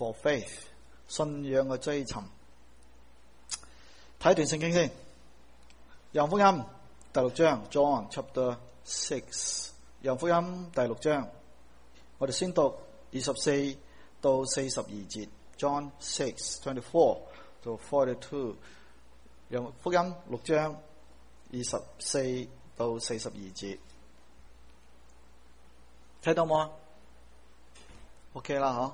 for faith， 信仰嘅追尋。睇一段聖經先，約翰福音第6章 John chapter 6， 約翰福音第6章，我哋先讀24到42節 John 6:24 到42， 約翰福音6章24到42節，睇到冇啊？ OK 啦，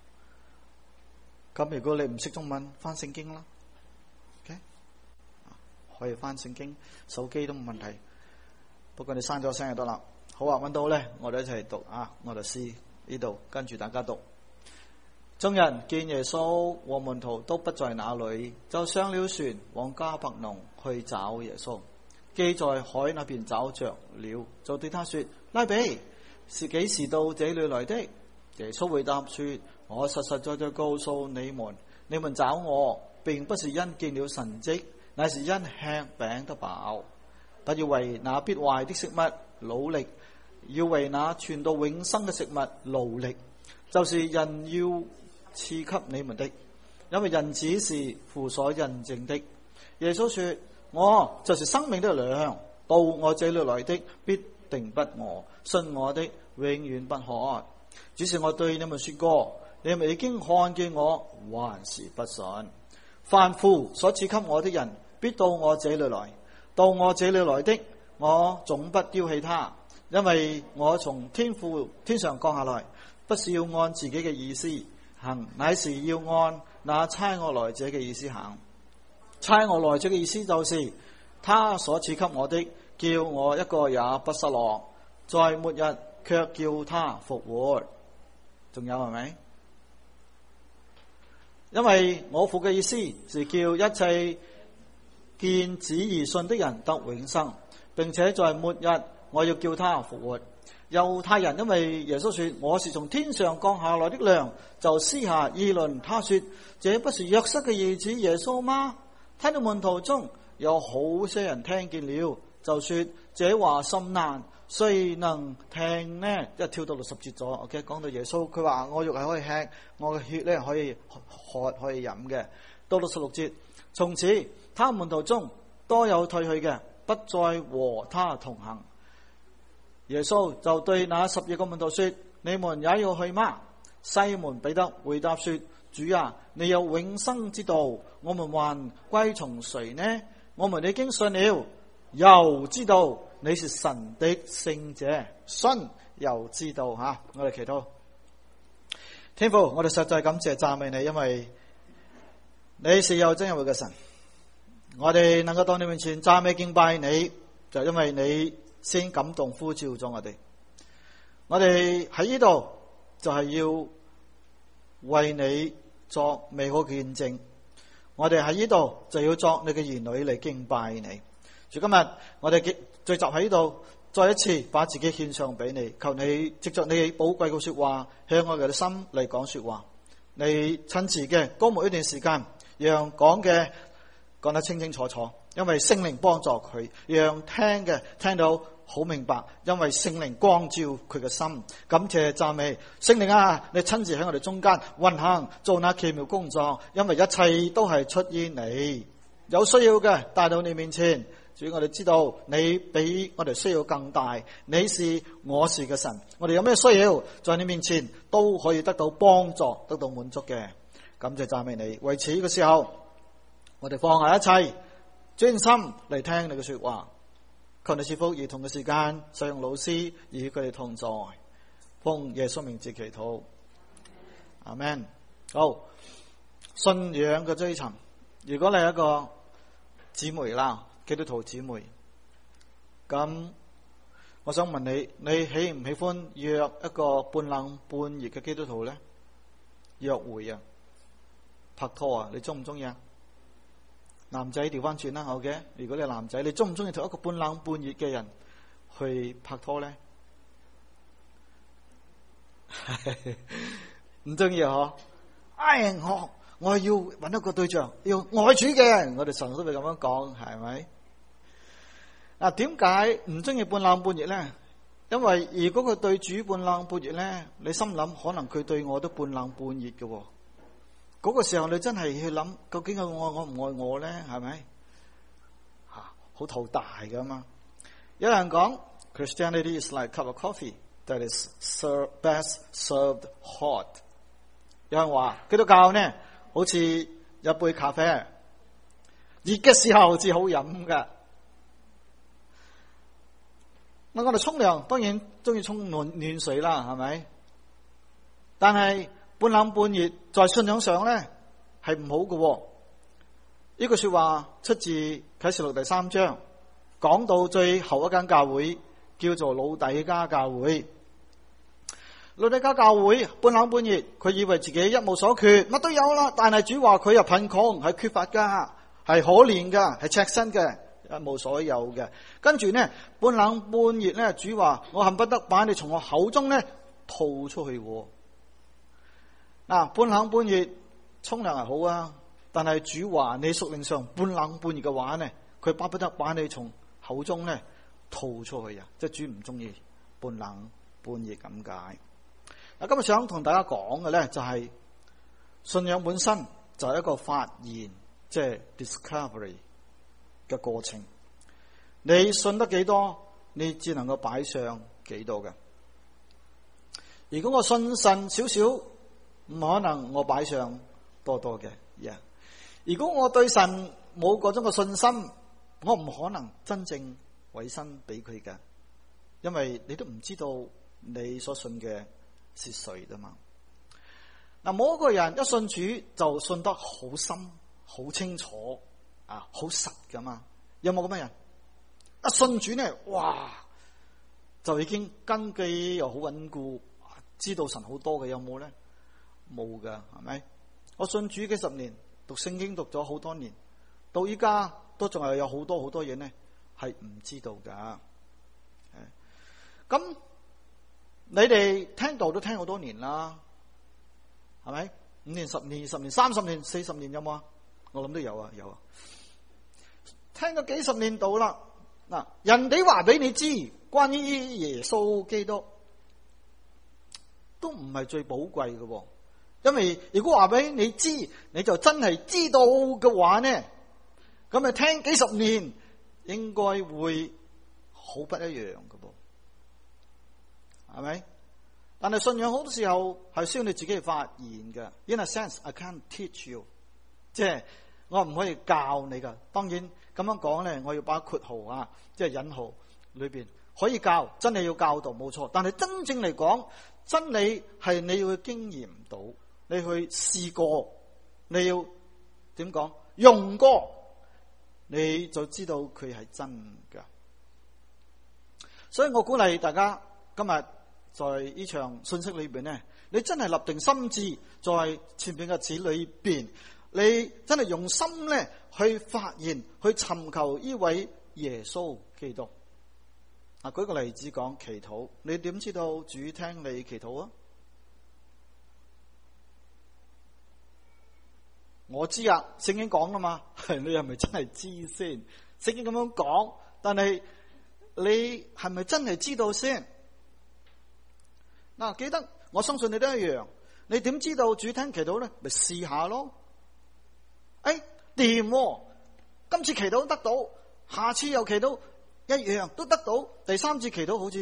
咁如果你唔識中文，翻聖經啦 ，OK， 可以翻聖經，手機都冇問題。不過你閂咗聲就得啦。好啊，揾到咧，我哋一齊讀啊，我哋試呢度，跟住大家讀。眾人見耶穌和門徒都不在那裏，就上了船往迦百農去找耶穌。既在海那邊找着了，就對他說：拉比，是幾時到這裏來的？耶穌回答說：我實實在在告訴你們，你們找我，並不是因見了神蹟，乃是因吃餅得飽。不要為那必壞的食物努力，要為那存到永生嘅食物勞力，就是人要賜給你們的，因為人子是父所印證的。耶穌說：我就是生命的糧，到我這裏來的必定不餓，信我的永遠不渴。只是我對你們說過，你們已經看見我，還是不信。凡父所賜給我的人，必到我這裏來；到我這裏來的，我總不丟棄他，因為我從天上降下來，不是要按自己嘅意思行，乃是要按那差我來者嘅意思行。差我來者嘅意思就是他所賜給我的，叫我一個也不失落，在末日卻叫他復活。仲有係咪？因為我父嘅意思是叫一切見子而信的人得永生，並且在末日我要叫他復活。猶太人因為耶穌說我是從天上降下來的糧，就私下議論他說：這不是約瑟嘅兒子耶穌嗎？他的門徒中有好些人聽見了，就說：這話甚難，誰能聽呢？一跳到60節咗 ，OK， 講到耶穌，佢話我肉係可以吃，我嘅血咧可以喝可以飲嘅。到66節，從此他門徒中多有退去嘅，不再和他同行。耶穌就對那12個門徒說：你們也要去嗎？西門彼得回答說：主啊，你有永生之道，我們還歸從誰呢？我們已經信了，又知道你是神的聖者，信又知道吓。我哋祈禱。天父，我哋實在感謝讚美你，因為你是有真有活嘅神。我哋能夠到你面前讚美敬拜你，就因為你先感動呼召咗我哋。我哋喺呢度就係要為你作美好嘅見證。我哋喺呢度就要作你嘅兒女嚟敬拜你。今日我哋聚集喺呢度，再一次把自己獻上俾你，求你藉着你寶貴嘅說話，向我哋嘅心嚟講說話。你親自嘅高牧一段時間，讓講嘅講得清清楚楚，因為聖靈幫助佢；讓聽嘅聽到好明白，因為聖靈光照佢嘅心。感謝讚美聖靈啊！你親自喺我哋中間運行，做那奇妙工作，因為一切都係出於你。有需要嘅帶到你面前。主，我哋知道你比我哋需要更大，你是我是嘅神，我哋有咩需要在你面前都可以得到幫助，得到滿足嘅。感謝讚美你。為此嘅時候，我哋放下一切，專心嚟聽你嘅說話。求你賜福兒童嘅時間，使用老師與佢哋同在，奉耶穌名字祈禱，阿們。好，信仰嘅追尋。如果你係一個姊妹啦，基督徒姊妹，咁我想問你，你喜唔喜歡約一個半冷半熱嘅基督徒呢？約會啊，拍拖啊，你中唔中意啊？男仔調翻轉啦，好嘅。如果你係男仔，你中唔中意同一個半冷半熱嘅人去拍拖呢？唔中意嗬？哎，我要揾一個對象，要愛主嘅。我哋常都會咁樣講，係咪？嗱，點解唔中意半冷半熱呢？因為如果佢對主半冷半熱呢，你心諗可能佢對我都半冷半熱嘅。 嗰個時候你真係去諗，究竟佢愛我唔愛我咧？係咪？好頭大噶嘛？有人講 Christianity is like a cup of coffee that is best served hot。有人話基督教呢好似一杯咖啡，熱嘅時候至好飲噶。我哋沖涼當然中意沖暖水啦，係咪？但係半冷半熱，在信仰上咧係唔好嘅。呢句說話出自啟示錄第3章，講到最後一間教會叫做老底嘉教會。老底嘉教會半冷半熱，佢以為自己一無所缺，乜都有啦。但係主話佢又貧窮，係缺乏噶，係可憐噶，係赤身嘅，一無所有嘅。跟住呢，半冷半熱咧，主話我恨不得把你從我口中咧吐出去。半冷半熱沖涼係好啊，但係主話你屬靈上半冷半熱嘅話呢，佢巴不得把你從口中咧吐出去啊！即係主唔中意半冷半熱咁解。今日想同大家講嘅咧就係信仰本身就係一個發現，即係 discovery 嘅過程。你信得幾多，你只能夠擺上幾多嘅。如果我信神少少，唔可能我擺上多多嘅。如果我對神冇嗰種嘅信心，我唔可能真正委身俾佢嘅，因為你都唔知道你所信嘅是誰㗎嘛。冇一個人一信主就信得好深、好清楚好實㗎嘛。有冇咁嘅人？一信主呢，哇，就已經根基又好穩固，知道神好多嘅，有冇呢？冇噶，係咪？我信主幾十年，讀聖經讀咗好多年，到依家都仲係有好多嘢呢係唔知道噶。咁你哋聽道都聽好多年啦，係咪？5年、10年、20年、30年、40年有冇啊？我諗都有啊，有啊。聽咗幾十年道啦，人哋話俾你知關於耶穌基督，都唔係最寶貴嘅。因為如果話俾你知，你就真係知道嘅話呢，咁你聽幾十年應該會好不一樣嘅噃，係咪？但係信仰好多時候係需要你自己去發現嘅。In a sense, I can't teach you， 即係我唔可以教你噶。當然咁樣講呢，我要把括號啊，即係引號裏邊可以教，真係要教導冇錯。但係真正嚟講，真理係你要去經驗到。你去試過，你要點講？用過，你就知道佢係真噶。所以我鼓勵大家今日在呢場信息裏邊呢，你真係立定心志，在前邊嘅字裏邊，你真係用心咧去發現、去尋求呢位耶穌基督。舉個例子講祈禱，你點知道主聽你祈禱啊？我知啊，聖經講啦嘛，你係咪真係知先？聖經咁樣講，但係你係咪真係知道先？記得我相信你都一樣。你點知道主聽祈禱咧？咪試下咯。掂，今次祈禱得到，下次又祈禱一樣都得到，第三次祈禱好似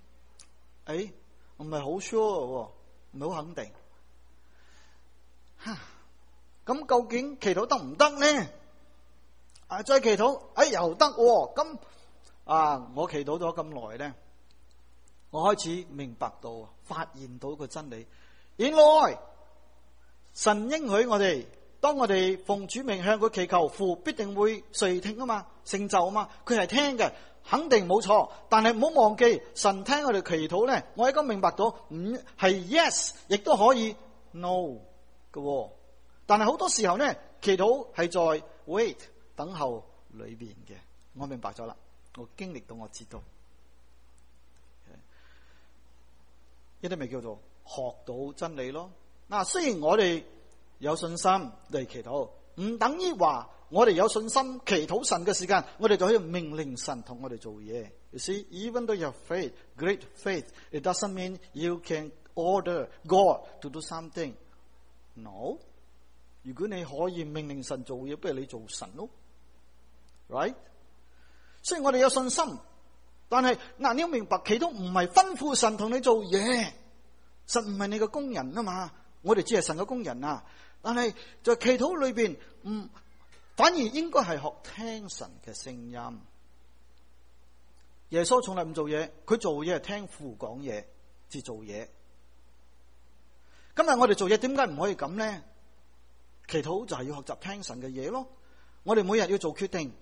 唔係好 sure， 唔係好肯定。咁究竟祈禱得唔得呢？再祈禱，又得。咁我祈禱咗咁耐咧，我開始明白到，發現到個真理。原來神應許我哋，當我哋奉主名向佢祈求，父必定會垂聽啊嘛，成就啊嘛，佢係聽嘅，肯定冇錯。但係唔好忘記，神聽我哋祈禱咧，我而家明白到，唔係 yes， 亦都可以 no 嘅。但係好多時候呢，祈禱係在 wait 等候裏邊嘅。我明白咗啦，我經歷到，我知道，呢啲咪叫做學到真理咯。雖然我哋有信心嚟祈禱，唔等於話我哋有信心祈禱神嘅時間，我哋就可以命令神同我哋做嘢。You see, even though you have faith, great faith, it doesn't mean you can order God to do something. No. 如果你可以命令神做嘢，不如你做神咯 ，right？ 雖然我哋有信心，但係你要明白，祈禱唔係吩咐神同你做嘢，神唔係你嘅工人啊嘛，我哋只係神嘅工人啊。但係在祈禱裏邊，反而應該係學聽神嘅聲音。耶穌從來唔做嘢，佢做嘢係聽父講嘢至做嘢。今日我哋做嘢點解唔可以咁咧？祈禱就係要學習聽神嘅嘢咯。我哋每日要做決定，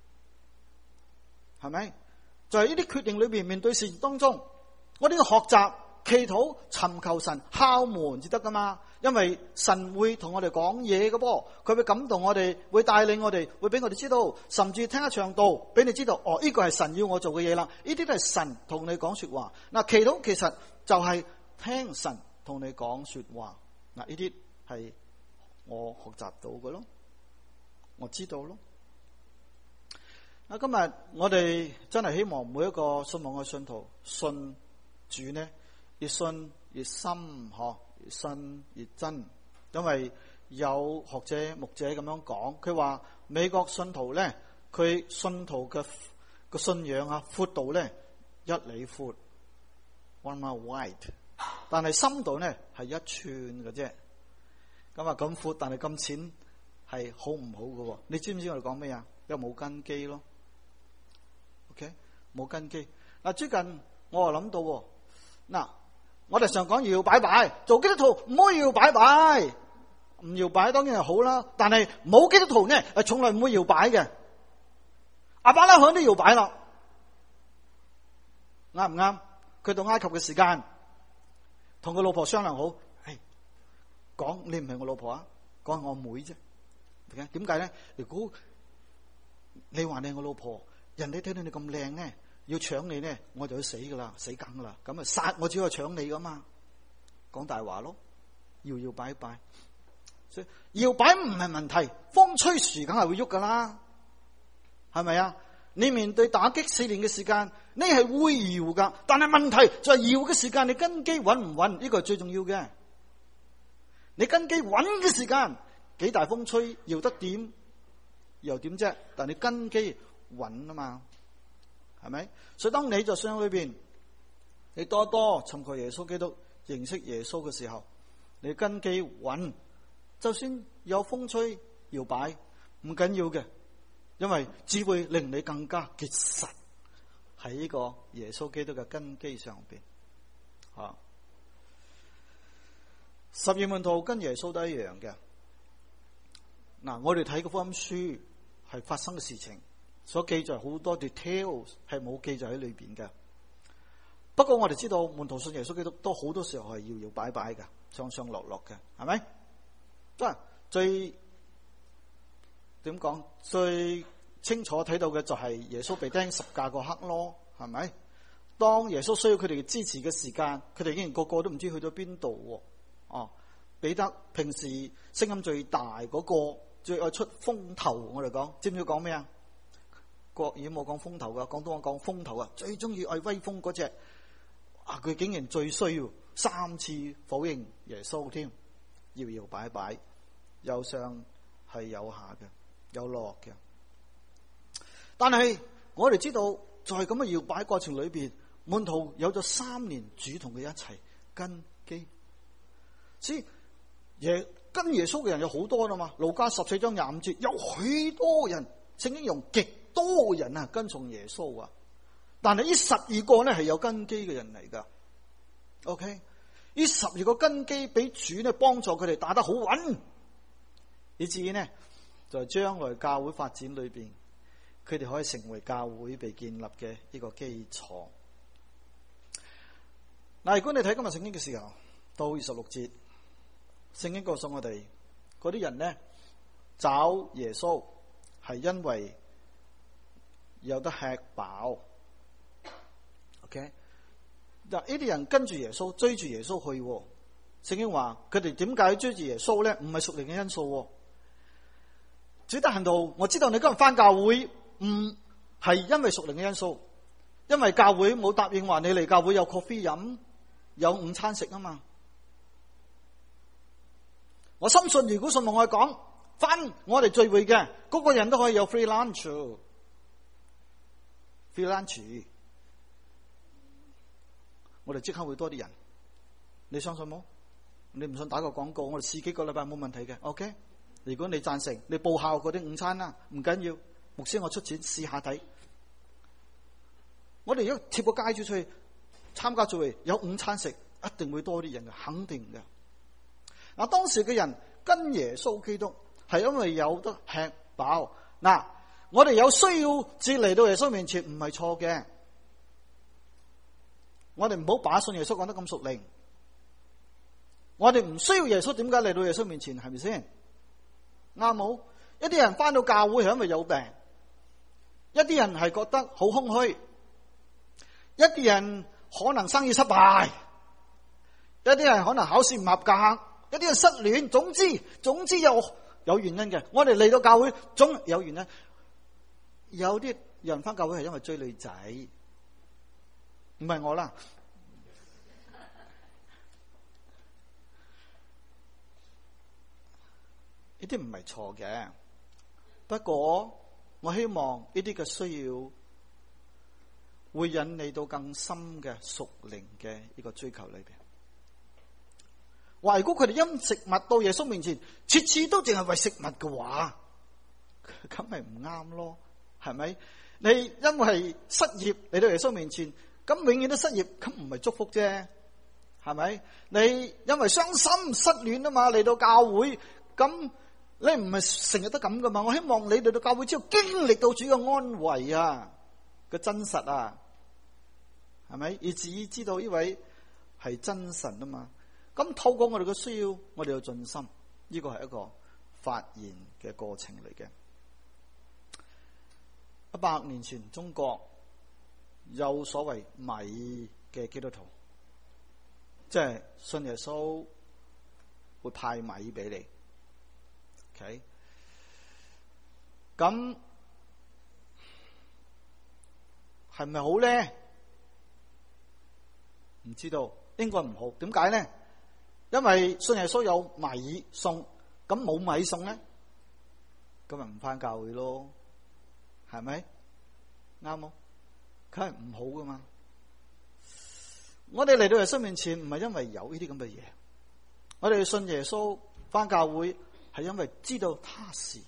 係咪？就係呢啲決定裏邊，面對事當中，我哋要學習祈禱，尋求神，敲門至得噶嘛。因為神會同我哋講嘢嘅噃，佢會感動我哋，會帶領我哋，會俾我哋知道，甚至聽一場道，俾你知道，呢個係神要我做嘅嘢啦。呢啲都係神同你講說話。祈禱其實就係聽神同你講說話。呢啲係我學習到嘅咯，我知道咯。今日我哋真係希望每一個信望嘅信徒信主呢，越信越深，越信越真。因為有學者牧者咁樣講，佢話美國信徒咧，佢信徒嘅個信仰闊度咧1里闊 ，1 mile wide， 但係深度咧係1寸嘅啫。咁闊，但係咁淺，係好唔好嘅？你知唔知我哋講咩啊？因為冇根基咯。OK， 冇根基。最近我又諗到，我哋常講搖搖擺擺，做基督徒唔可以搖搖擺擺，唔搖擺當然係好啦。但係冇基督徒呢，係從來唔會搖擺嘅。亞伯拉罕都搖擺啦，啱唔啱？佢到埃及嘅時間，同佢老婆商量好，講你唔係我老婆啊，講係我妹啫。點解咧？如果你話你係我老婆，人哋睇到你咁靚咧，要搶你咧，我就要死噶啦，死梗噶啦。咁殺我只可以搶你噶嘛，講大話咯，搖搖擺擺。所以搖擺唔係問題，風吹樹梗係會喐噶啦，係咪啊？你面對打擊試煉嘅時間，你係會搖噶，但係問題就係搖嘅時間，你根基穩唔穩？呢個係最重要嘅。你根基穩嘅時間，幾大風吹搖得點又點啫？但你根基穩啊嘛，係咪？所以當你在信仰裏邊，你多多尋求耶穌基督，認識耶穌嘅時候，你根基穩，就算有風吹搖擺唔緊要嘅，因為只會令你更加結實喺呢個耶穌基督嘅根基上邊。12門徒跟耶穌都一樣嘅。我哋睇個福音書係發生嘅事情，所記載好多 details 係冇記載喺裏邊嘅。不過我哋知道門徒信耶穌基督都好多時候係搖搖擺擺嘅，上上落落嘅，係咪？最點講？最清楚睇到嘅就係耶穌被釘十架嗰刻咯，係咪？當耶穌需要佢哋嘅支持嘅時間，佢哋竟然個個都唔知去咗邊度。彼得平時聲音最大嗰個，最愛出風頭。我哋講，知唔知講咩啊？國語冇講風頭噶，廣東話講風頭啊，最中意愛威風嗰隻。佢竟然最需要3次否認耶穌添，搖搖擺擺，有上係有下嘅，有落嘅。但係我哋知道，在咁嘅搖擺過程裏邊，門徒有咗3年主同佢一齊根基。所以跟耶穌嘅人有好多啦嘛。路加14章25節有許多人，聖經用極多人跟從耶穌啊。但係呢12個呢係有根基嘅人嚟噶。OK， 呢12個根基俾主呢幫助佢哋打得好穩，以至於呢在將來教會發展裏邊，佢哋可以成為教會被建立嘅呢個基礎。如果你睇今日聖經嘅時候，到26節。聖經告訴我哋，嗰啲人呢找耶穌係因為有得吃飽。OK， 呢啲人跟住耶穌，追住耶穌去。聖經話佢哋點解追住耶穌呢？唔係屬靈嘅因素。主得行道，我知道你今日返教會唔係因為屬靈嘅因素，因為教會冇答應話你嚟教會有 coffee 飲，有午餐食啊嘛。 我深信如果信同我講翻我哋聚會嘅嗰個人都可以有 free lunch， 我哋即刻會多啲人。你相信冇？你唔信打個廣告，我哋試幾個禮拜冇問題嘅。OK， 如果你贊成，你報效嗰啲午餐啦，唔緊要，牧師我出錢試下睇。我哋如果貼個街招出去參加聚會，有午餐食，一定會多啲人嘅，肯定嘅。嗱，當時嘅人跟耶穌基督係因為有得吃飽。嗱，我哋有需要至嚟到耶穌面前，唔係錯嘅。我哋唔好把信耶穌講得咁屬靈。我哋唔需要耶穌，點解嚟到耶穌面前？係咪先？啱冇？一啲人翻到教會係因為有病，一啲人係覺得好空虛，一啲人可能生意失敗，一啲人可能考試唔合格，一啲人失戀，總之有原因嘅。我哋嚟到教會總有原因。有啲人翻教會係因為追女仔，唔係我啦。呢啲唔係錯嘅，不過我希望呢啲嘅需要會引你到更深嘅屬靈嘅呢個追求裏邊。話如果佢哋因食物到耶穌面前，次次都淨係為食物嘅話，咁咪唔啱咯？係咪？你因為失業嚟到耶穌面前，咁永遠都失業，咁唔係祝福啫？係咪？你因為傷心失戀啊嘛，嚟到教會咁。你唔係成日都咁噶嘛？我希望你哋到教會之後經歷到主嘅安慰啊，嘅真實啊，係咪？以至於知道呢位係真神啊嘛。咁透過我哋嘅需要，我哋有盡心，呢個係一個發現嘅過程嚟嘅。100年前，中國有所謂米嘅基督徒，即係信耶穌會派米俾你。OK， 咁係咪好咧？唔知道，應該唔好。點解咧？因為信耶穌有米送，咁冇米送咧，咁咪唔返教會咯？係咪？啱冇？佢係唔好噶嘛？我哋嚟到耶穌面前，唔係因為有呢啲咁嘅嘢，我哋信耶穌返教會。係因為知道他是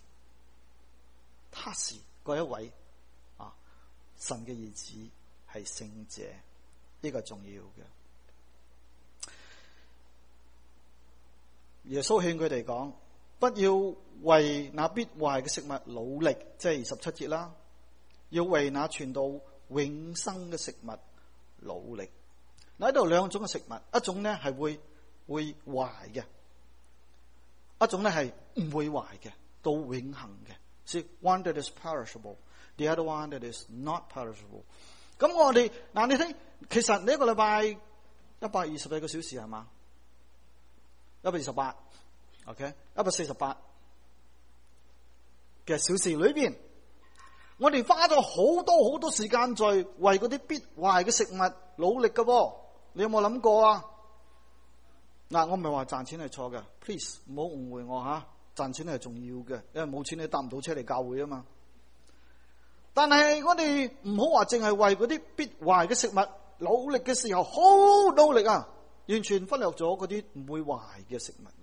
嗰一位啊，神嘅兒子係聖者，呢個重要嘅。耶穌勸佢哋講，不要為那必壞嘅食物努力，即係27節啦，要為那傳到永生嘅食物努力。嗱，喺度兩種嘅食物，一種咧係會壞嘅。一種咧係唔會壞嘅，到永恆嘅。See, one that is perishable, the other one that is not perishable。咁我哋嗱，你睇，其實你一個禮拜128個小時係嘛？128 ，OK， 148嘅小時裏邊，我哋花咗好多時間在為嗰啲必壞嘅食物努力嘅噃。你有冇諗過啊？嗱，我唔係話賺錢係錯嘅 ，please 唔好誤會我吓，賺錢係重要嘅，因為冇錢你搭唔到車嚟教會啊嘛。但係我哋唔好話淨係為嗰啲必壞嘅食物努力嘅時候，好努力啊，完全忽略咗嗰啲唔會壞嘅食物。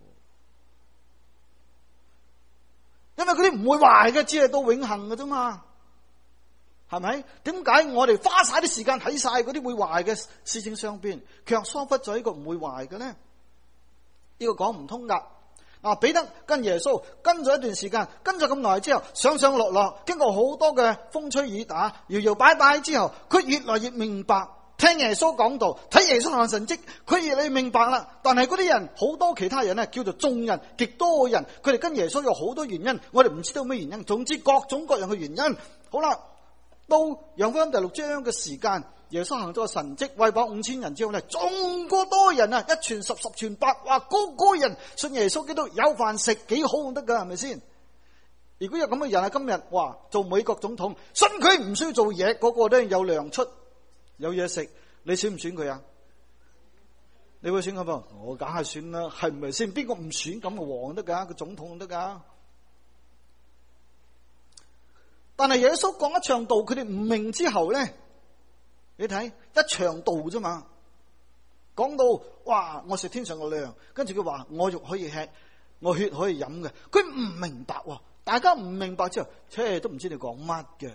因為嗰啲唔會壞嘅，只係到永恆嘅啫嘛，係咪？點解我哋花晒啲時間睇晒嗰啲會壞嘅事情上邊，卻疏忽咗呢個唔會壞嘅咧？呢個講唔通噶。彼得跟耶穌跟咗一段時間，跟咗咁耐之後，上上落落，經過好多嘅風吹雨打，搖搖擺擺之後，佢越來越明白，聽耶穌講道，睇耶穌行神蹟，佢越嚟越明白啦。但係嗰啲人，好多其他人咧，叫做眾人，極多嘅人，佢哋跟耶穌有好多原因，我哋唔知道咩原因，總之各種各樣嘅原因。好啦，到約翰福音第6章嘅時間，耶穌行咗個神蹟，餵飽5000人之後咧，仲過多人啊，一傳十，十傳百，話個人信耶穌基督有飯食，幾好得噶，係咪先？如果有咁嘅人啊，今日話做美國總統，信佢唔需要做嘢，個個都有糧出，有嘢食，你選唔選佢啊？ 你會選咁噃？我梗係選啦，係唔係先？邊個唔選咁嘅王得噶？個總統得噶？但係耶穌講一場道，佢哋唔明之後咧，你睇一場道啫嘛。講到哇，我食天上嘅糧，跟住佢話我肉可以吃，我血可以飲嘅，佢唔明白喎。大家唔明白之後，都唔知你講乜嘅。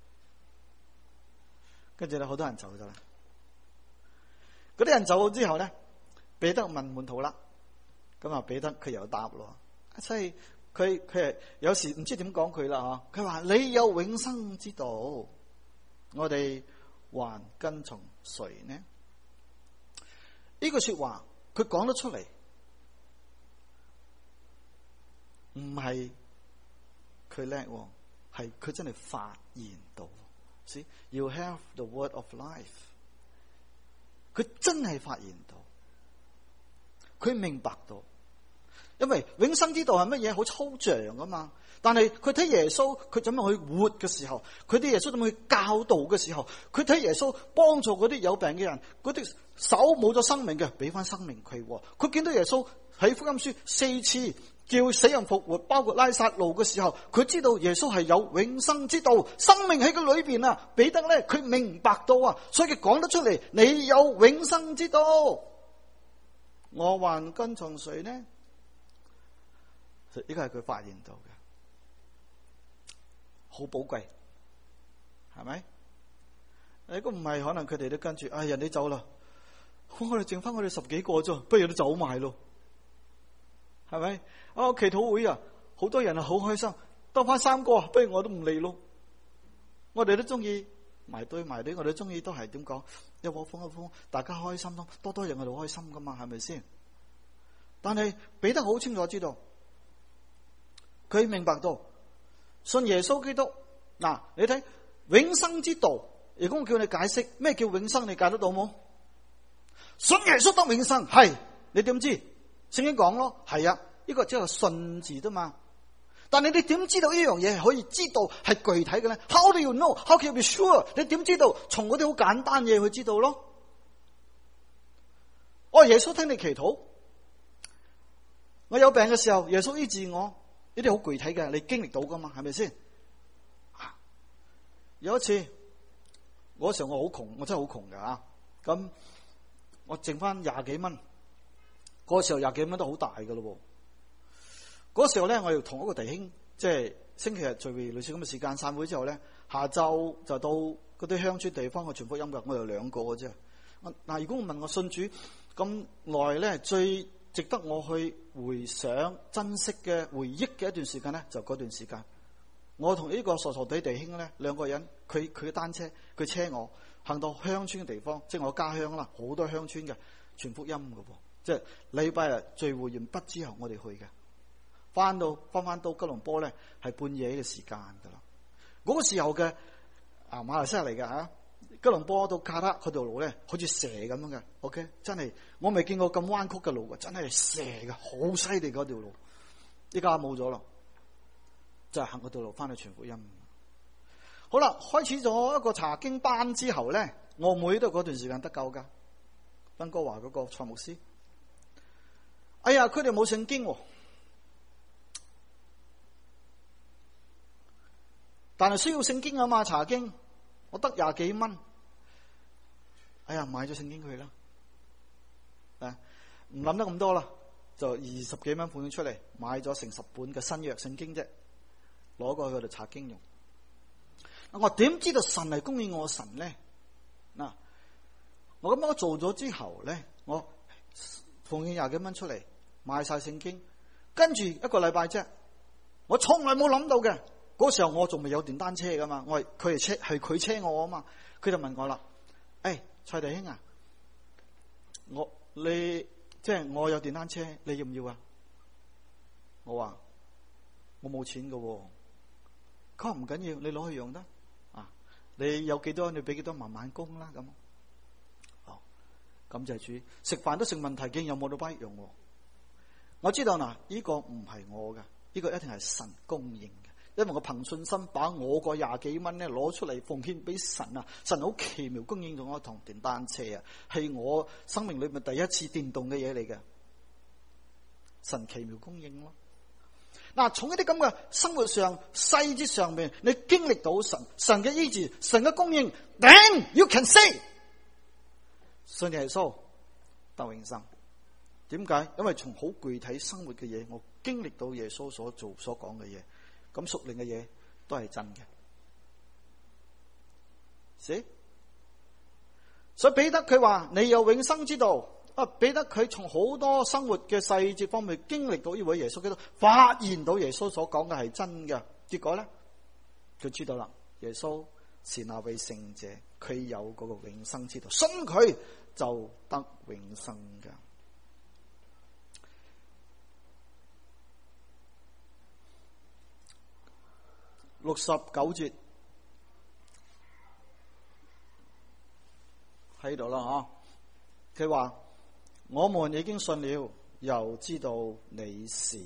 跟住咧，好多人走咗啦。嗰啲人走咗之後咧，彼得問門徒啦，咁啊彼得佢又答咯，所以佢係有時唔知點講佢啦嗬。佢話你有永生之道，我哋還跟從誰呢？呢句說話佢講得出嚟，唔係佢叻，係佢真係發現到。See, you have the word of life。佢真係發現到，佢明白到，因為永生之道係乜嘢？好抽象噶嘛。但係佢睇耶穌，佢怎樣去活嘅時候，佢睇耶穌怎樣去教導嘅時候，佢睇耶穌幫助嗰啲有病嘅人，嗰啲手冇咗生命嘅，俾翻生命佢。佢見到耶穌喺福音書4次叫死人復活，包括拉撒路嘅時候，佢知道耶穌係有永生之道，生命喺佢裏邊啊。彼得咧，佢明白到啊，所以佢講得出嚟，你有永生之道，我還跟從誰呢？呢個係佢發現到嘅，好寶貴，係咪？如果唔係，可能佢哋都跟住，人哋走啦，我哋剩翻我哋10幾個啫，不如都走埋咯，係咪？祈禱會啊，好多人啊，好開心，得翻3個，不如我都唔嚟咯。我哋都中意埋堆，我哋都中意都係點講？一窩蜂一窩，大家開心咯，多人我哋開心噶嘛，係咪先？但係彼得好清楚知道，佢明白到信耶穌基督嗱，你睇永生之道。如果我叫你解釋咩叫永生，你解得到冇？信耶穌得永生，係你點知？聖經講咯，係啊。呢個只係信字啫嘛，但係你點知道呢樣嘢係可以知道係具體嘅咧 ？How do you know? How can you be sure? 你點知道？從嗰啲好簡單嘢去知道咯。耶穌聽你祈禱，我有病嘅時候，耶穌醫治我，呢啲好具體嘅，你經歷到噶嘛？係咪先？有一次，嗰時候我好窮，我真係好窮噶吓，咁我剩翻20幾蚊，嗰時候20幾蚊都好大噶咯。嗰時候咧，我要同一個弟兄，即係星期日聚會類似咁嘅時間散會之後咧，下晝就到嗰啲鄉村地方去傳福音嘅，我有2個嘅啫。嗱，如果我問我信主咁耐咧，最值得我去回想、珍惜嘅回憶嘅一段時間咧，就嗰段時間，我同呢個傻傻地弟兄咧，2個人，佢嘅單車，佢車我行到鄉村嘅地方，即係我家鄉啦，好多鄉村嘅傳福音嘅噃，即係禮拜日聚會完畢之後，我哋去嘅。翻到吉隆坡咧，係半夜嘅時間噶啦。嗰個時候嘅馬來西亞嚟嘅吓，吉隆坡到卡塔嗰條路咧，好似蛇咁樣嘅。OK， 真係我未見過咁彎曲嘅路嘅，真係蛇嘅，好犀利嗰條路。依家冇咗咯，就係行嗰條路翻去傳福音。好啦，開始咗一個查經班之後咧，我妹都嗰段時間得救噶。溫哥華嗰個蔡牧師，哎呀，佢哋冇聖經喎。但係需要聖經啊嘛，查經我得20幾蚊，哎呀，買咗聖經佢啦，唔諗得咁多啦，就20幾蚊半出嚟買咗成10本嘅新約聖經啫，攞過去佢度查經用。我點知道神係供應我神咧？嗱，我咁樣做咗之後咧，我奉獻20幾蚊出嚟買晒聖經，跟住1個禮拜啫，我從來冇諗到嘅。嗰時候我仲未有電單車噶嘛，係佢車我啊嘛，佢就問我啦，蔡弟兄啊，我有電單車，你要唔要啊？我話我冇錢噶，佢話唔緊要，你攞去用得，你有幾多你俾幾多，慢慢供啦咁。感謝主，食飯都成問題，竟然有冇到跛用喎。我知道嗱，呢個唔係我噶，呢個一定係神供應嘅。 因為我憑信心把我個20幾蚊咧攞出嚟奉獻俾神啊！神好奇妙供應咗我同電單車啊，係我生命裏面第一次電動嘅嘢嚟嘅。神奇妙供應咯。嗱，從一啲咁嘅生活上細節上面，你經歷到神嘅醫治，神嘅供應 ，then you can say 信耶穌得永生。點解？因為從好具體生活嘅嘢，我經歷到耶穌所做所講嘅嘢，咁屬靈嘅嘢都係真嘅。所以彼得佢話你有永生之道。彼得佢從好多生活嘅細節方面經歷到呢位耶穌基督，發現到耶穌所講嘅係真嘅。結果咧，佢知道啦，耶穌是那位聖者，佢有嗰個永生之道，信佢就得永生嘅。69節喺度啦，佢話。我們已經信了，又知道你是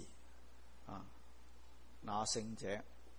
那聖者。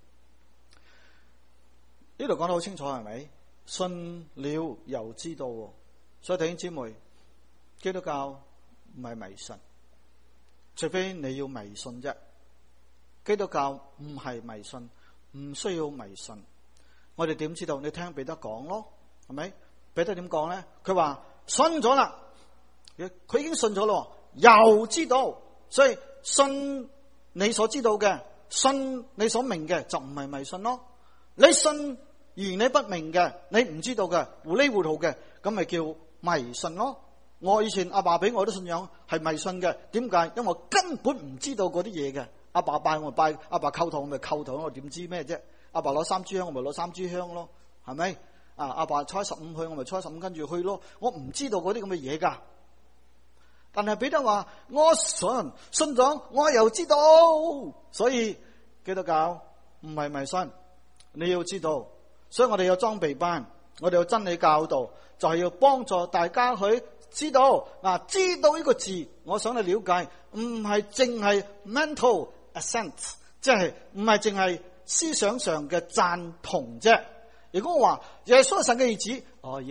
呢度講得好清楚，係咪？信了又知道，所以弟兄姊妹，基督教唔係迷信，除非你要迷信啫。基督教唔係迷信，唔需要迷信。我哋點知道？你聽彼得講咯，係咪？彼得點講咧？佢話信咗啦。佢已經信咗咯，又知道，所以信你所知道嘅，信你所明嘅就唔係迷信咯。你信而你不明嘅，你唔知道嘅，糊裏糊塗嘅，咁咪叫迷信咯。我以前阿爸俾我啲信仰係迷信嘅，點解？因為我根本唔知道嗰啲嘢嘅。阿爸拜我咪拜，阿爸叩頭我咪叩頭，我點知咩啫？阿爸攞3支香我咪攞3支香咯，係咪？阿爸初15去我咪初15跟住去咯。我唔知道嗰啲咁嘅嘢噶。但係彼得話我信咗，我又知道，所以基督教唔係迷信，你要知道，所以我哋有裝備班，我哋有真理教導，就係要幫助大家去知道。知道呢個字，我想你了解，唔係淨係 mental assent， 即係唔係淨係思想上嘅贊同啫。如果我話耶穌係神嘅兒子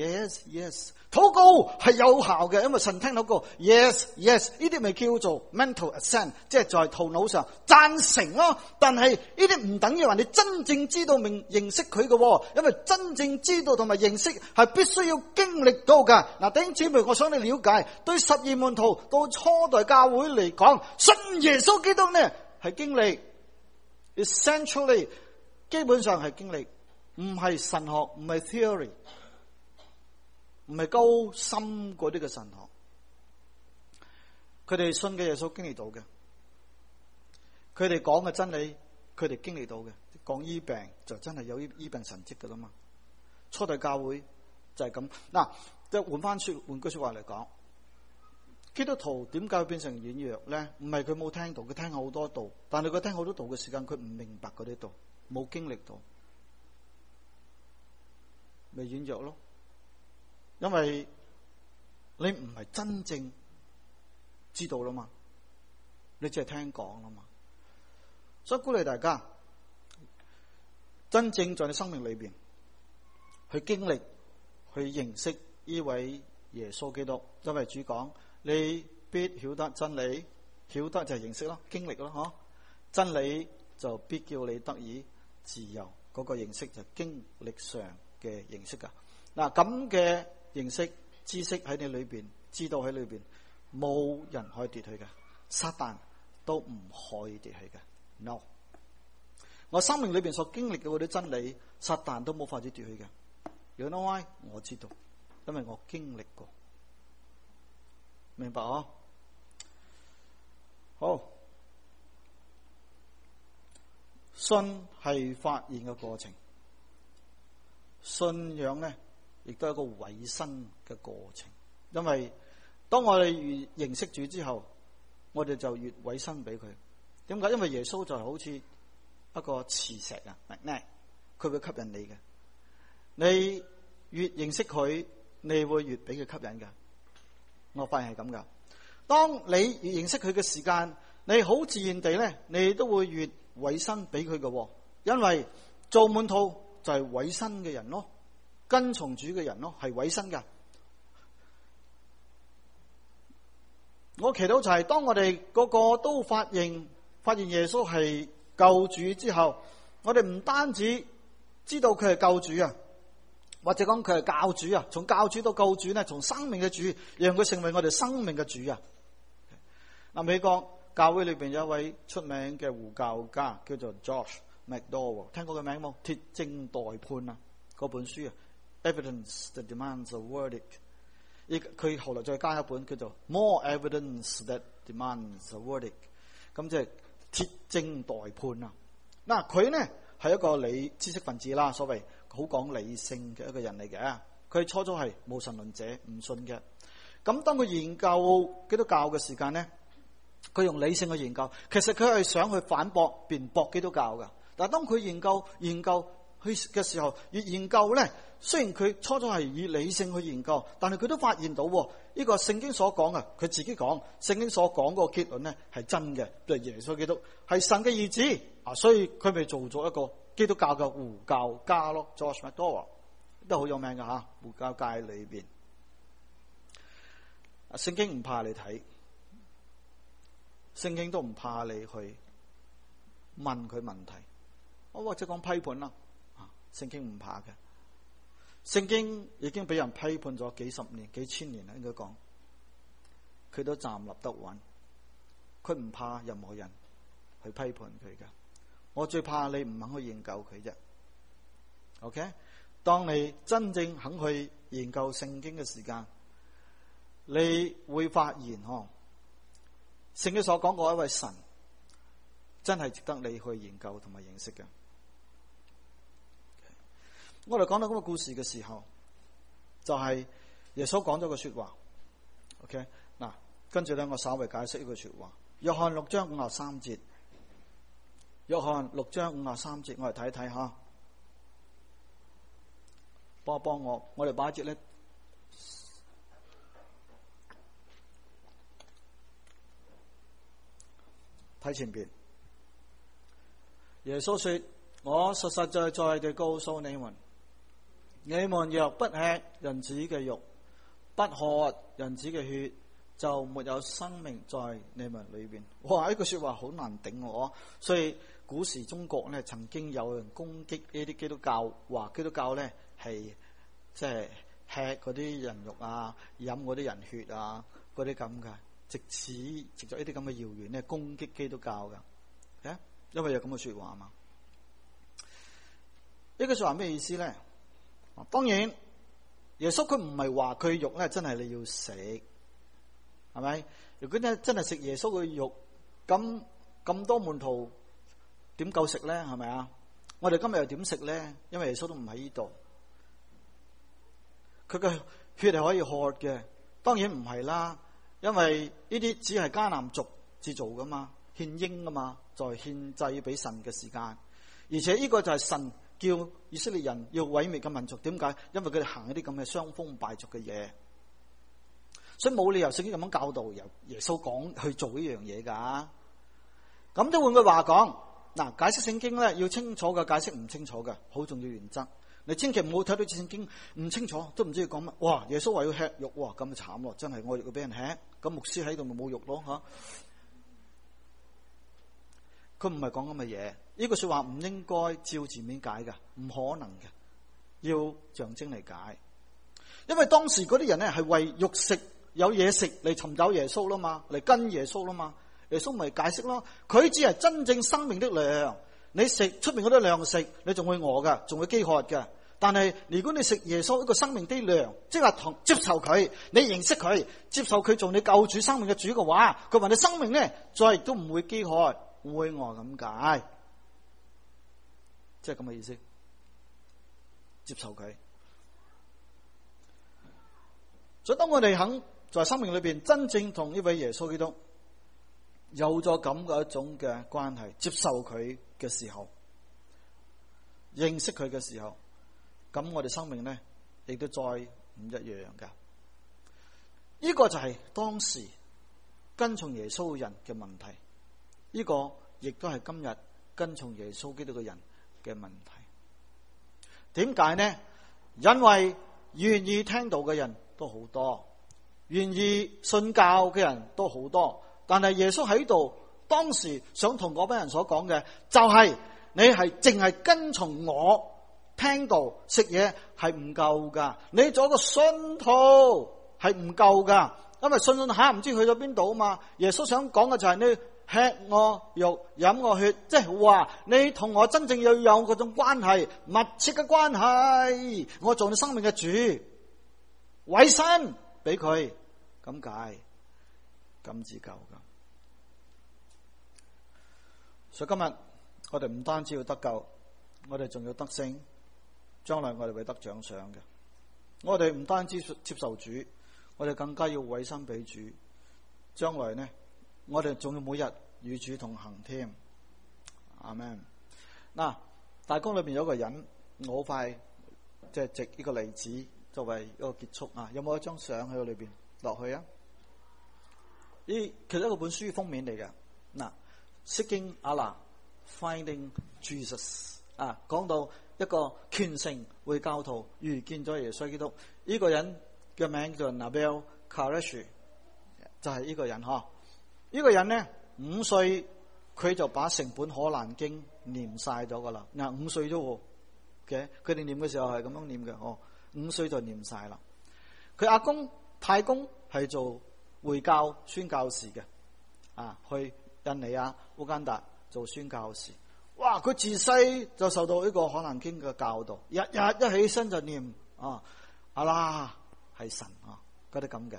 ，yes，禱告係有效嘅，因為神聽禱告 ，yes，呢啲咪叫做 mental assent， 即係在頭腦上贊成咯。但係呢啲唔等於話你真正知道認識佢嘅，因為真正知道同埋認識係必須要經歷到嘅。嗱，弟兄姊妹，我想你了解，對12門徒到初代教會嚟講，信耶穌基督呢係經歷 ，essentially 基本上係經歷，唔係神學，唔係 theory。唔係高深嗰啲嘅神學，佢哋信嘅耶穌經歷到嘅，佢哋講嘅真理，佢哋經歷到嘅，講醫病就真係有醫病神蹟噶啦嘛。初代教會就係咁。嗱，即係換句說話嚟講，基督徒點解會變成軟弱咧？唔係佢冇聽到，佢聽好多道，但係佢聽好多道嘅時間，佢唔明白嗰啲道，冇經歷到，咪軟弱咯。因為你唔係真正知道啦嘛，你只係聽講啦嘛，所以鼓勵大家真正在你生命裏邊去經歷、去認識呢位耶穌基督。因為主講，你必曉得真理，曉得就係認識咯，經歷咯，嗬。真理就必叫你得以自由。嗰個認識就係經歷上嘅認識噶。嗱，咁嘅認識知識喺你裏邊，知道喺裏邊，冇人可以奪去嘅，撒旦都唔可以奪去嘅。No， 我生命裏邊所經歷嘅嗰啲真理，撒旦都冇法子奪去嘅。You know why？ 我知道，因為我經歷過，明白啊？好，信係發現嘅過程，信仰咧，亦都係一個委身嘅過程，因為當我哋越認識主之後，我哋就越委身俾佢。點解？因為耶穌就係好似一個磁石啊，佢會吸引你嘅。你越認識佢，你會越俾佢吸引嘅。我發現係咁噶。當你越認識佢嘅時間，你好自然地咧，你都會越委身俾佢嘅。 因為做門徒就係委身嘅人咯，跟從主嘅人咯，係委身噶。我祈禱就係當我哋個個都發現耶穌係救主之後，我哋唔單止知道佢係救主啊，或者講佢係教主啊，從教主到救主咧，從生命嘅主，讓佢成為我哋生命嘅主啊。嗱，美國教會裏邊有一位出名嘅護教家叫做 Josh McDowell， 聽過佢名冇？鐵證待判啊，嗰本書啊 ，Evidence that demands a verdict。佢後來再加一本叫做 More Evidence that demands a verdict， 咁即係鐵證待判啊。嗱，佢呢係一個知識分子啦，所謂好講理性嘅一個人嚟嘅。佢初初係無神論者，唔信嘅。咁當佢研究基督教嘅時間呢，佢用理性去研究，其實佢係想去反駁、辯駁基督教噶。但係當佢研究去嘅時候，越研究咧，雖然佢初初係以理性去研究，但係佢都發現到呢個聖經所講啊，佢自己講聖經所講個結論咧係真嘅，就係耶穌基督係神嘅兒子啊，所以佢咪做咗一個基督教嘅護教家咯。Josh McDowell 都好有名嘅吓，護教界裏邊，聖經唔怕你睇，聖經都唔怕你去問佢問題，我或者講批判啦。聖經唔怕嘅，聖經已經俾人批判咗幾十年、幾千年啦，應該講，佢都站立得穩，佢唔怕任何人去批判佢嘅。我最怕你唔肯去研究佢啫。OK， 當你真正肯去研究聖經嘅時間，你會發現聖經所講過一位神真係值得你去研究同埋認識嘅。我哋講到咁個故事嘅時候，就係耶穌講咗個說話。OK， 嗱，跟住咧，我稍微解釋呢句說話。約翰6章53節，約翰6章53節，我嚟睇一睇吓。幫我哋把一節咧睇前邊。耶穌說：我實實在在地告訴你們，你們若不吃人子嘅肉，不喝人子嘅血，就沒有生命在你們裏邊。哇！呢句說話好難頂我，所以古時中國咧曾經有人攻擊呢啲基督教，話基督教咧係即係吃嗰啲人肉啊，飲嗰啲人血啊，嗰啲咁噶，藉咗呢啲咁嘅謠言咧攻擊基督教噶，因為有咁嘅說話嘛。呢句說話咩意思咧？當然，耶穌佢唔係話佢肉咧真係你要食，係咪？如果真係食耶穌嘅肉，咁多門徒點夠食咧？係咪啊？我哋今日又點食咧？因為耶穌都唔喺呢度，佢嘅血係可以喝嘅，當然唔係啦，因為呢啲只係迦南族至做噶嘛，獻嬰噶嘛，在獻祭俾神嘅時間，而且呢個就係神叫以色列人要毀滅嘅民族。點解？因為佢哋行一啲咁嘅傷風敗俗嘅嘢，所以冇理由聖經咁樣教導由耶穌講去做呢樣嘢噶。咁都換句話講，嗱，解釋聖經咧要清楚嘅，解釋唔清楚嘅，好重要原則。你千祈唔好睇到聖經唔清楚，都唔知佢講乜。哇！耶穌話要吃肉，哇，咁就慘咯，真係我肉要俾人吃，咁牧師喺度咪冇肉咯吓。佢唔係講咁嘅嘢，呢句說話唔應該照字面解嘅，唔可能嘅，要象徵嚟解。因為當時嗰啲人咧係為肉食有嘢食嚟尋找耶穌啦嘛，嚟跟耶穌啦嘛。耶穌咪解釋咯，佢只係真正生命的糧。你食出面嗰啲糧食，你仲會餓噶，仲會飢渴嘅。但係如果你食耶穌一個生命的糧，即係話接受佢，你認識佢，接受佢做你救主生命嘅主嘅話，佢話你生命咧再亦都唔會飢渴，唔會餓咁解，即係咁嘅意思。接受佢，所以當我哋肯在生命裏邊真正同呢位耶穌基督有咗咁嘅一種嘅關係，接受佢嘅時候，認識佢嘅時候，咁我哋生命咧亦都再唔一樣噶。呢個就係當時跟從耶穌人嘅問題，呢個亦都係今日跟從耶穌基督嘅人嘅問題。點解呢？因為願意聽道嘅人都好多，願意信教嘅人都好多，但係耶穌喺度當時想同嗰班人所講嘅就係，你係淨係跟從我聽道食嘢係唔夠噶，你做一個信徒係唔夠噶，因為信下唔知去咗邊度啊嘛。耶穌想講嘅就係你吃我肉飲我血，即係話你同我真正要有嗰種關係，密切嘅關係，我做你生命嘅主，委身俾佢，咁解咁至夠噶。所以今日我哋唔單止要得救，我哋仲要得勝，將來我哋會得獎賞嘅。我哋唔單止接受主，我哋更加要委身俾主，將來呢我哋仲要每日與主同行添。阿們。嗱，大綱裏邊有一個人，我好快即係藉呢個例子作為一個結束啊！有冇一張相喺度裏邊落去啊？呢其實一個本書封面嚟嘅。嗱，Seeking Allah, Finding Jesus 啊，講到一個虔誠回教徒遇見咗耶穌基督。呢個人嘅名叫 Nabil Qureshi， 就係呢個人嗬。呢個人呢，5歲佢就把成本可蘭經念晒咗噶啦。嗱，5歲啫喎，佢哋念嘅時候係咁樣念嘅。5歲就念晒啦。佢阿公太公係做回教宣教士嘅，啊，去印尼啊、烏干達做宣教士。哇！佢自細就受到呢個可蘭經嘅教導，日日一起身就念啊，阿拉係神啊，嗰啲咁嘅。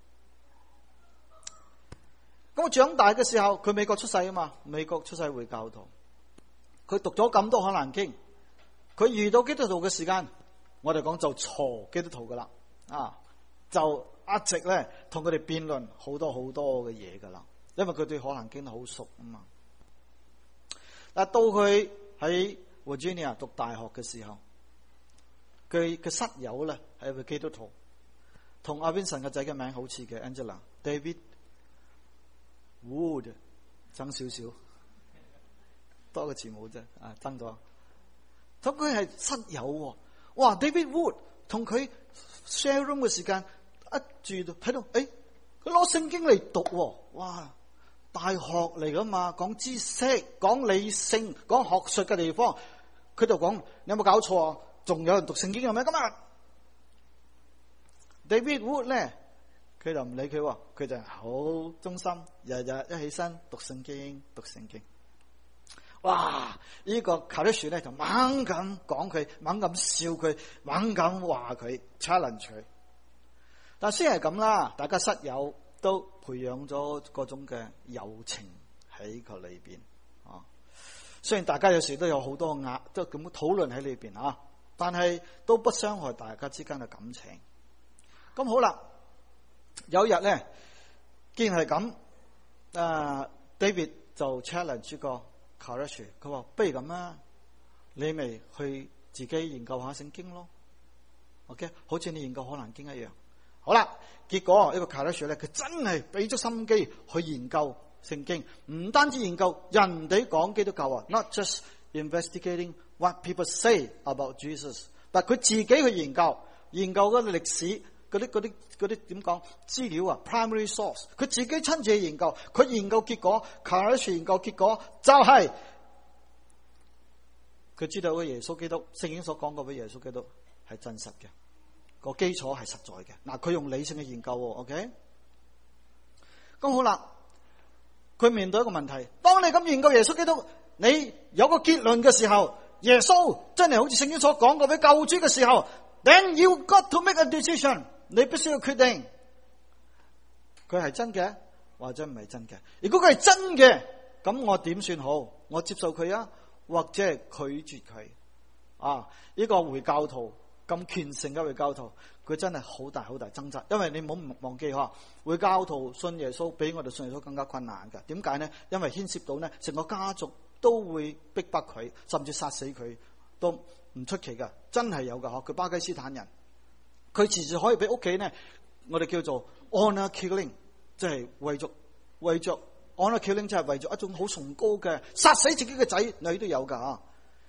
咁我長大嘅時候，佢美國出世啊嘛，美國出世回教徒，佢讀咗咁多可蘭經，佢遇到基督徒嘅時間，我哋講就錯基督徒噶啦，啊，就一直咧同佢哋辯論好多好多嘅嘢噶啦，因為佢對可蘭經好熟啊嘛。但到佢喺 Virginia 讀大學嘅時候，佢嘅室友咧係一個基督徒，同阿 Vincent 嘅仔嘅名好似嘅 Angela David Wood， 爭少少，多個字母啫，啊，爭咗。咁佢係室友喎，哇 ！David Wood 同佢 share room 嘅時間，一住睇到，佢攞聖經嚟讀喎，哇！大學嚟噶嘛，講知識、講理性、講學術嘅地方，佢就講：你有冇搞錯啊？仲有人讀聖經嘅咩？今日 David Wood 咧，佢就唔理佢喎，佢就好忠心，日日一起身讀聖經，讀聖經。哇！呢個 Qureshi 咧就猛咁講佢，猛咁笑佢，猛咁話佢 challenge 佢。但雖然係咁啦，大家室友都培養咗嗰種嘅友情喺個裏邊啊。雖然大家有時都有好多都咁討論喺裏邊啊，但係都不傷害大家之間嘅感情。咁好啦，有一日咧，既然係咁，David 就 challenge 個 Qureshi， 佢話不如咁啊，你咪去自己研究下聖經咯。OK， 好似你研究可蘭經一樣。好啦，結果呢個 Qureshi 咧，佢真係俾咗心機去研究聖經，唔單止研究人哋講基督教啊 ，not just investigating what people say about Jesus， 但佢自己去研究嗰個歷史，嗰啲點講資料啊 ，primary source， 佢自己親自去研究，佢研究結果 ，Qureshi 研究結果就係佢知道個耶穌基督聖經所講過嘅耶穌基督係真實嘅。個基礎係實在嘅，嗱，佢用理性去研究 ，OK？ 咁好啦，佢面對一個問題，當你咁研究耶穌基督，你有個結論嘅時候，耶穌真係好似聖經所講過俾救主嘅時候 ，then you got to make a decision， 你必須要決定，佢係真嘅或者唔係真嘅。如果佢係真嘅，咁我點算好？我接受佢啊，或者係拒絕佢啊？呢個回教徒。咁虔誠嘅回教徒，佢真係好大好大掙扎，因為你唔好忘記嗬，回教徒信耶穌比我哋信耶穌更加困難㗎。點解呢？因為牽涉到呢成個家族都會逼迫佢，甚至殺死佢都唔出奇㗎，真係有㗎嗬。佢巴基斯坦人，佢遲遲可以俾屋企呢，我哋叫做 honor killing， 即係為着 honor killing， 即係為咗一種好崇高嘅殺死自己嘅仔女都有㗎。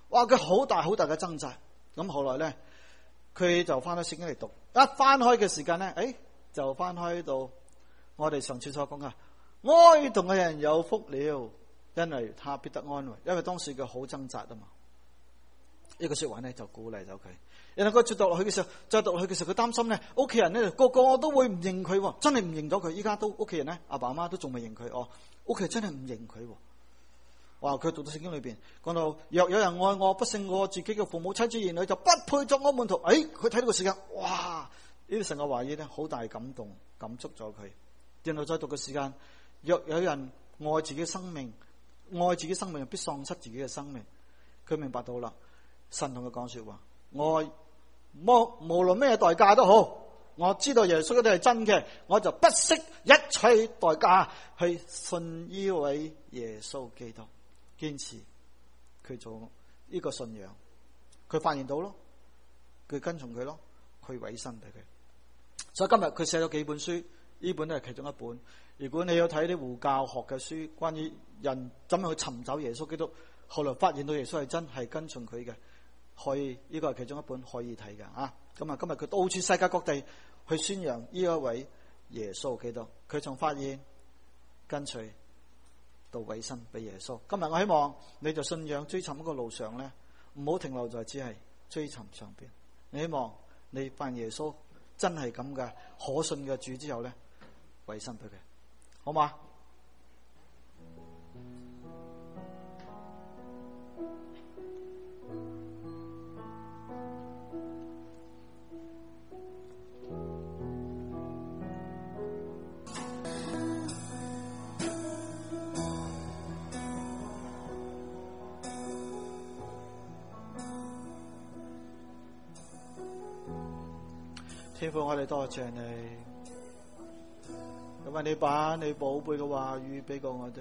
哇！佢好大好大嘅掙扎。咁後來咧，佢就翻去聖經嚟讀。一翻開嘅時間咧，就翻開到我哋上次所講嘅哀慟嘅人有福了，因為他必得安慰。因為當時佢好掙扎啊嘛。呢個說話咧就鼓勵咗佢。然後佢再讀落去嘅時候，佢擔心咧，屋企人咧個個都會唔認佢，真係唔認咗佢。依家都屋企人咧，阿爸阿媽都仲未認佢哦。屋企人真係唔認佢。哇！佢讀到聖經裏邊講到，若有人愛我不勝我自己嘅父母妻子兒女，就不配作我門徒。佢睇到個時間，哇！呢啲神嘅話語咧，好大感動，感觸咗佢。然後再讀嘅時間，若有人愛自己生命，必喪失自己嘅生命。佢明白到啦，神同佢講說話，愛無論咩代價都好，我知道耶穌嗰啲係真嘅，我就不惜一切代價去信呢位耶穌基督，堅持佢做呢個信仰。佢發現到咯，佢跟從佢咯，佢委身俾佢。所以今日佢寫咗幾本書，呢本都係其中一本。如果你有睇啲護教學嘅書，關於人怎樣去尋找耶穌基督，後來發現到耶穌係真，係跟從佢嘅，可以呢個係其中一本可以睇嘅啊。咁啊，今日佢到處世界各地去宣揚呢一位耶穌基督，佢從發現跟隨到委身俾耶穌。今日我希望你就信仰追尋嗰個路上咧，唔好停留在只係追尋上邊。你希望你發現耶穌真係咁嘅可信嘅主之後咧，委身俾佢，好嘛？天父，我哋多謝你，因為你把你寶貝嘅話語俾過我哋，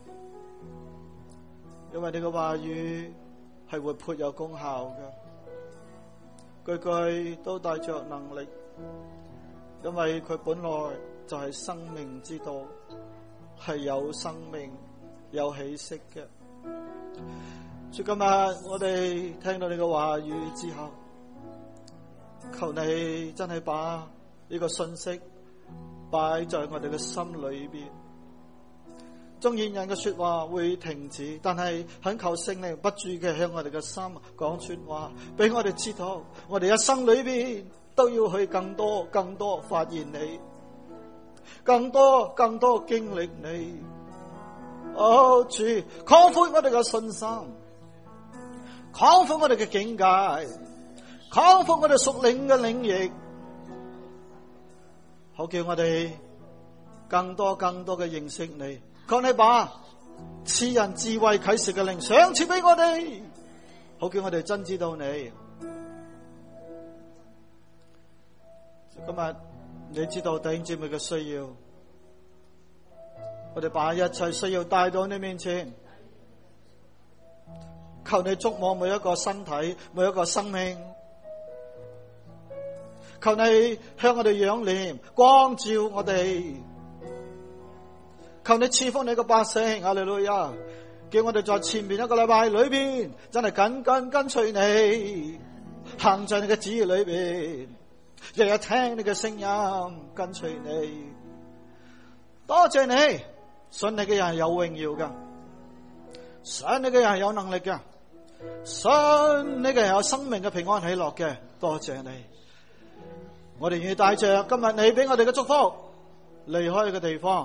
因為你嘅話語係活潑有功效嘅，句句都帶着能力，因為佢本來就係生命之道，係有生命有氣息嘅。所以今日我哋聽到你嘅話語之後，求你真係把呢個信息擺在我哋嘅心裏邊。縱然人嘅說話會停止，但係懇求聖靈不住嘅向我哋嘅心講說話，俾我哋知道我哋一生裏邊都要去更多發現你，更多經歷你。主，擴闊我哋嘅信心，擴闊我哋嘅境界，擴闊我哋屬靈嘅領域，好叫我哋更多嘅認識你。求你把賜人智慧啟示嘅靈賞賜俾我哋，好叫我哋真知道你。今日你知道弟兄姊妹嘅需要，我哋把一切需要帶到你面前，求你觸摸每一個身體，每一個生命。求你向我哋仰臉，光照我哋。求你賜福你嘅百姓，哈利路亞！叫我哋在前面一個禮拜裏邊，真係緊跟隨你，行在你嘅旨意裏邊，日日聽你嘅聲音，跟隨你。多謝你，信你嘅人係有榮耀噶，信你嘅人係有能力噶，信你嘅人有生命嘅平安喜樂嘅。多謝你。我哋願意帶着今日你俾我哋嘅祝福離開呢個地方，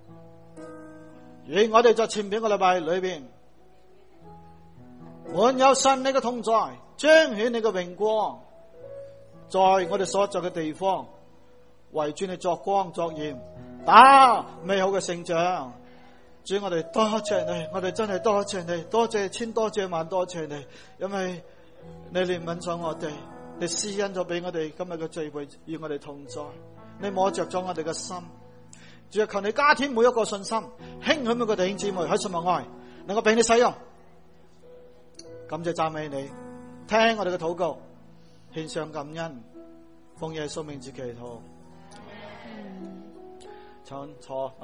願我哋在前邊一個禮拜裏邊滿有神你嘅同在，彰顯你嘅榮光，在我哋所在嘅地方為主你作光作鹽，打美好嘅勝仗。主，我哋多謝你，我哋真係多謝你，多謝千多謝萬多謝你，因為你憐憫咗我哋，你施恩咗俾我哋今日嘅聚會與我哋同在，你摸着咗我哋嘅心。主啊，求你加添每一個信心，興起每個弟兄姊妹喺信望愛，能夠俾你使用。感謝讚美你，聽我哋嘅禱告，獻上感恩，奉耶穌名字祈禱。坐。